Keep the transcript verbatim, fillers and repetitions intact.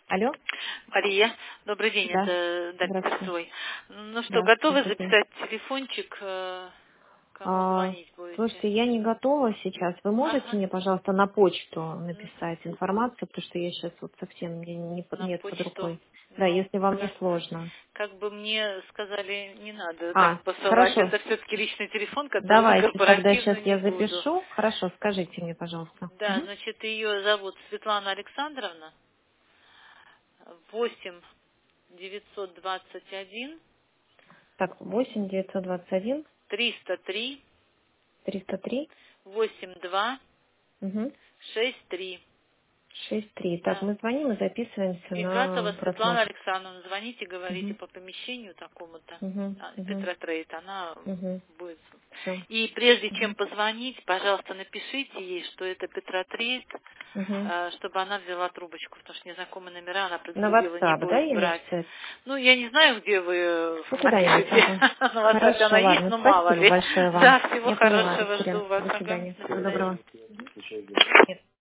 Алло? Мария, добрый день, Да. это Дарья Здравствуйте. Перцовой. Ну что, Да, готовы добрый день. записать телефончик, э, кому А, звонить будете? слушайте, я не готова сейчас. Вы можете Ага, мне, пожалуйста, на почту м, написать информацию, потому что я сейчас вот совсем мне не, под- на нет под почту. рукой. Да, Ну, если вам не как, сложно. как бы мне сказали, не надо так А, посылать, хорошо. это все-таки личный телефон, который Давайте тогда сейчас корпоративный не я буду. запишу. Хорошо, скажите мне, пожалуйста. Да, Мгм. значит, ее зовут Светлана Александровна, восемь девятьсот двадцать один Так, восемь девятьсот двадцать один триста три триста три восемь два угу, шесть три. шесть три. Так, Да. мы звоним и записываемся Игратова на Светлана просмотр. Александровна, звоните, говорите Угу, по помещению такому-то, угу, а, угу, Петра Трейд, она угу. будет. Все. И прежде чем Угу, позвонить, пожалуйста, напишите ей, что это Петра Трейд, угу. э, чтобы она взяла трубочку, потому что незнакомые номера она На предупредила, не WhatsApp, да, будет ей брать. написать? Ну, я не знаю, где вы э, Ну, куда-нибудь, напишите, ага. на WhatsApp она Хорошо, есть, ладно. но мало Спасибо ли. большое вам. Да, всего Я поняла, хорошего, Екатерина. жду вас. До Ага, свидания. до Всего свидания. доброго. Нет.